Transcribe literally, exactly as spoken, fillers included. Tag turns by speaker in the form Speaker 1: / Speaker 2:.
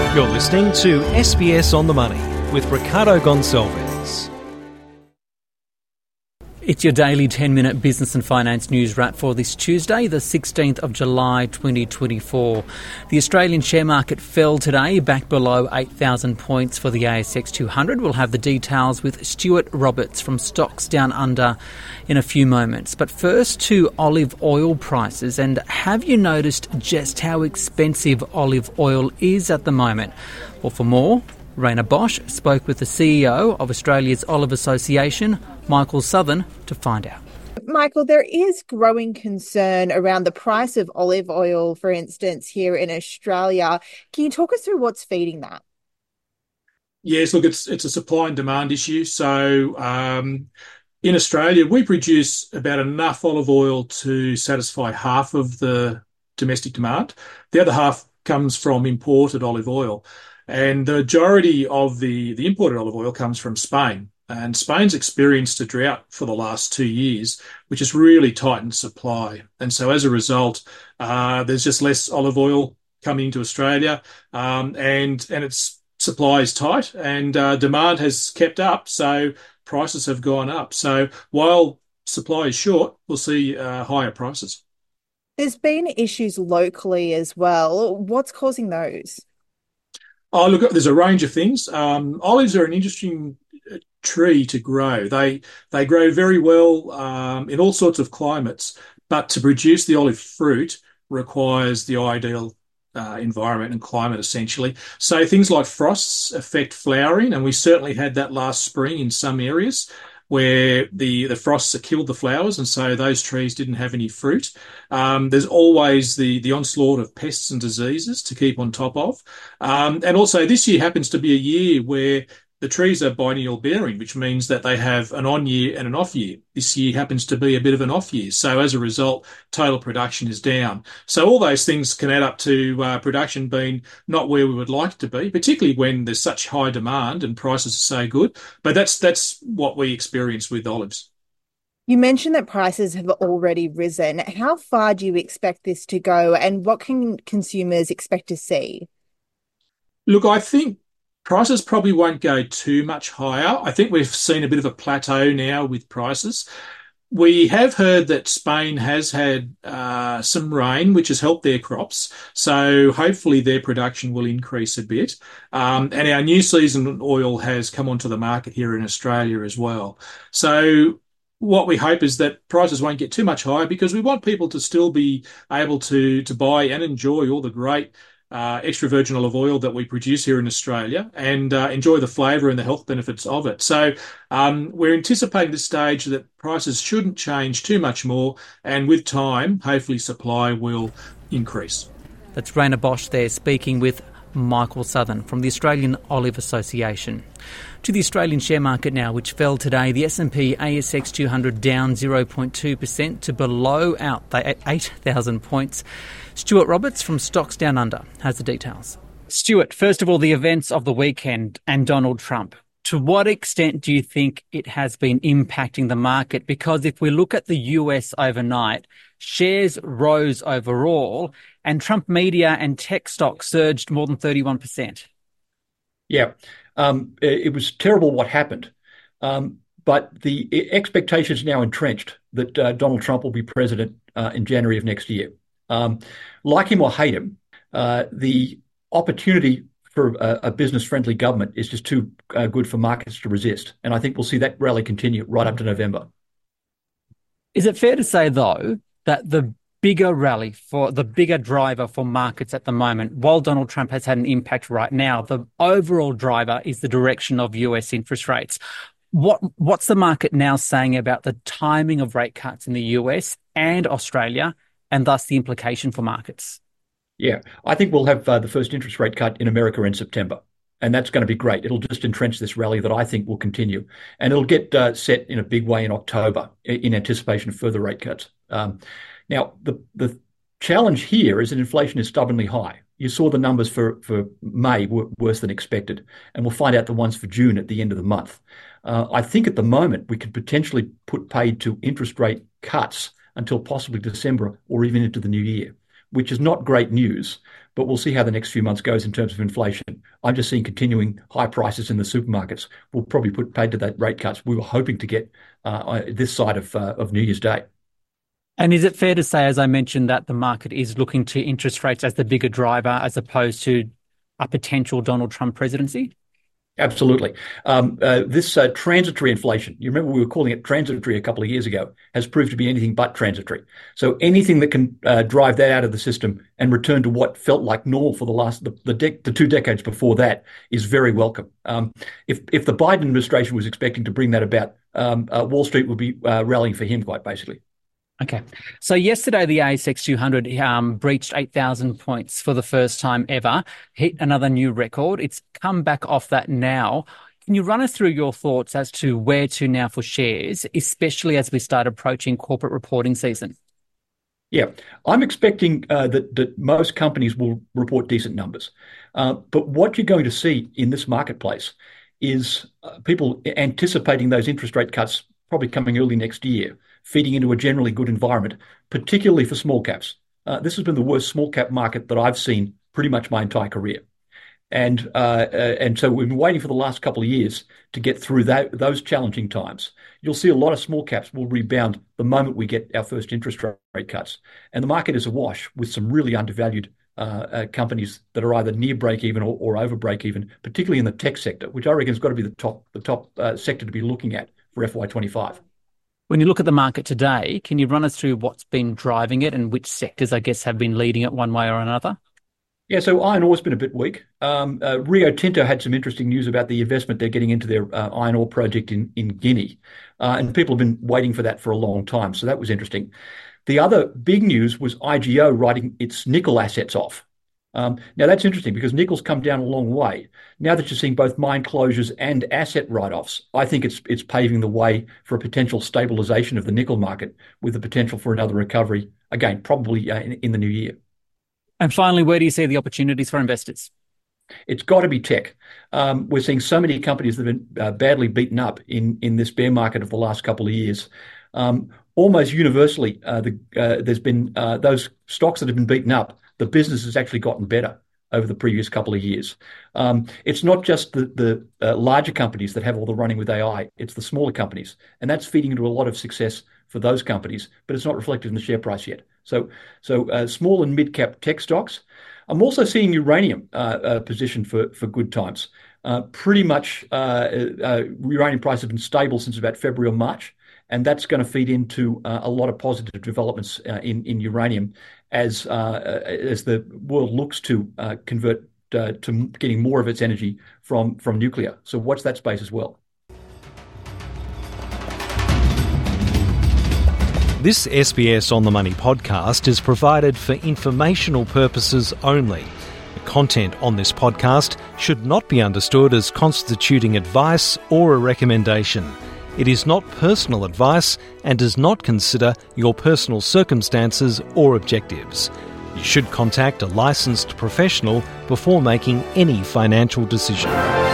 Speaker 1: You're listening to S B S On The Money with Ricardo Gonçalves.
Speaker 2: It's your daily ten-minute business and finance news wrap for this Tuesday, the sixteenth of July twenty twenty-four. The Australian share market fell today, back below eight thousand points for the A S X two hundred. We'll have the details with Stuart Roberts from Stocks Down Under in a few moments. But first to olive oil prices. And have you noticed just how expensive olive oil is at the moment? Well, for more, Rainer Bosch spoke with the C E O of Australia's Olive Association, Michael Southern, to find out.
Speaker 3: Michael, there is growing concern around the price of olive oil, for instance, here in Australia. Can you talk us through what's feeding that?
Speaker 4: Yes, look, it's it's a supply and demand issue. So um, in Australia, we produce about enough olive oil to satisfy half of the domestic demand. The other half comes from imported olive oil. And the majority of the, the imported olive oil comes from Spain. And Spain's experienced a drought for the last two years, which has really tightened supply. And so as a result, uh, there's just less olive oil coming into Australia, um, and, and its supply is tight, and uh, demand has kept up. So prices have gone up. So while supply is short, we'll see uh, higher prices.
Speaker 3: There's been issues locally as well. What's causing those?
Speaker 4: Oh, look, there's a range of things. Um, olives are an interesting tree to grow. They they grow very well um, in all sorts of climates, but to produce the olive fruit requires the ideal uh, environment and climate, essentially. So things like frosts affect flowering, and we certainly had that last spring in some areas where the, the frosts have killed the flowers, and so those trees didn't have any fruit. Um, there's always the, the onslaught of pests and diseases to keep on top of. Um, and also this year happens to be a year where the trees are biennial bearing, which means that they have an on year and an off year. This year happens to be a bit of an off year. So as a result, total production is down. So all those things can add up to uh, production being not where we would like it to be, particularly when there's such high demand and prices are so good. But that's that's what we experience with olives.
Speaker 3: You mentioned that prices have already risen. How far do you expect this to go, and what can consumers expect to see?
Speaker 4: Look, I think prices probably won't go too much higher. I think we've seen a bit of a plateau now with prices. We have heard that Spain has had uh, some rain, which has helped their crops. So hopefully their production will increase a bit. Um, and our new season oil has come onto the market here in Australia as well. So what we hope is that prices won't get too much higher, because we want people to still be able to, to buy and enjoy all the great Uh, extra virgin olive oil that we produce here in Australia, and uh, enjoy the flavour and the health benefits of it. So um, we're anticipating at this stage that prices shouldn't change too much more, and with time, hopefully supply will increase.
Speaker 2: That's Rainer Bosch there speaking with Michael Southern from the Australian Olive Association. To the Australian share market now, which fell today. The S and P A S X two hundred down zero point two percent to below out eight thousand points. Stuart Roberts from Stocks Down Under has the details. Stuart, first of all, the events of the weekend and Donald Trump. To what extent do you think it has been impacting the market? Because if we look at the U S overnight, shares rose overall, and Trump media and tech stocks surged more than thirty-one percent.
Speaker 5: Yeah, um, it was terrible what happened. Um, but the expectation is now entrenched that uh, Donald Trump will be president uh, in January of next year. Um, like him or hate him, uh, the opportunity for a, a business-friendly government is just too uh, good for markets to resist. And I think we'll see that rally continue right up to November.
Speaker 2: Is it fair to say, though, that the bigger rally for the bigger driver for markets at the moment, while Donald Trump has had an impact right now, the overall driver is the direction of U S interest rates? What What's the market now saying about the timing of rate cuts in the U S and Australia, and thus the implication for markets?
Speaker 5: Yeah, I think we'll have uh, the first interest rate cut in America in September. And that's going to be great. It'll just entrench this rally that I think will continue. And it'll get uh, set in a big way in October in anticipation of further rate cuts. Um, now, the, the challenge here is that inflation is stubbornly high. You saw the numbers for, for May were worse than expected. And we'll find out the ones for June at the end of the month. Uh, I think at the moment we could potentially put paid to interest rate cuts until possibly December or even into the new year. which is not great news, but we'll see how the next few months goes in terms of inflation. I'm just seeing continuing high prices in the supermarkets. We'll probably put paid to that rate cuts we were hoping to get uh, this side of, uh, of New Year's Day.
Speaker 2: And is it fair to say, as I mentioned, that the market is looking to interest rates as the bigger driver as opposed to a potential Donald Trump presidency?
Speaker 5: Absolutely. Um, uh, this uh, transitory inflation, you remember we were calling it transitory a couple of years ago, has proved to be anything but transitory. So anything that can uh, drive that out of the system and return to what felt like normal for the last the the, dec- the two decades before that is very welcome. Um, if if the Biden administration was expecting to bring that about, um, uh, Wall Street would be uh, rallying for him, quite basically.
Speaker 2: Okay. So yesterday, the A S X two hundred um, breached eight thousand points for the first time ever, hit another new record. It's come back off that now. Can you run us through your thoughts as to where to now for shares, especially as we start approaching corporate reporting season?
Speaker 5: Yeah, I'm expecting uh, that, that most companies will report decent numbers. Uh, but what you're going to see in this marketplace is uh, people anticipating those interest rate cuts probably coming early next year, feeding into a generally good environment, particularly for small caps. Uh, this has been the worst small cap market that I've seen pretty much my entire career. And uh, uh, and so we've been waiting for the last couple of years to get through that, those challenging times. You'll see a lot of small caps will rebound the moment we get our first interest rate cuts. And the market is awash with some really undervalued uh, uh, companies that are either near break even or, or over break even, particularly in the tech sector, which I reckon has got to be the top the top uh, sector to be looking at for F Y twenty-five.
Speaker 2: When you look at the market today, can you run us through what's been driving it and which sectors, I guess, have been leading it one way or another?
Speaker 5: Yeah, so iron ore's been a bit weak. Um, uh, Rio Tinto had some interesting news about the investment they're getting into their uh, iron ore project in, in Guinea. Uh, and people have been waiting for that for a long time. So that was interesting. The other big news was I G O writing its nickel assets off. Um, now, that's interesting because nickel's come down a long way. Now that you're seeing both mine closures and asset write-offs, I think it's it's paving the way for a potential stabilization of the nickel market with the potential for another recovery, again, probably uh, in, in the new year.
Speaker 2: And finally, where do you see the opportunities for investors?
Speaker 5: It's got to be tech. Um, we're seeing so many companies that have been uh, badly beaten up in, in this bear market of the last couple of years. Um, almost universally, uh, the, uh, there's been uh, those stocks that have been beaten up, the business has actually gotten better over the previous couple of years. Um, it's not just the, the uh, larger companies that have all the running with A I, it's the smaller companies. And that's feeding into a lot of success for those companies, but it's not reflected in the share price yet. So, so uh, small and mid-cap tech stocks. I'm also seeing uranium uh, uh, positioned for, for good times. Uh, pretty much uh, uh, uranium prices have been stable since about February or March, and that's going to feed into uh, a lot of positive developments uh, in, in uranium as uh, as the world looks to uh, convert uh, to getting more of its energy from, from nuclear. So watch that space as well.
Speaker 1: This S B S On The Money podcast is provided for informational purposes only. The content on this podcast should not be understood as constituting advice or a recommendation. It is not personal advice and does not consider your personal circumstances or objectives. You should contact a licensed professional before making any financial decision.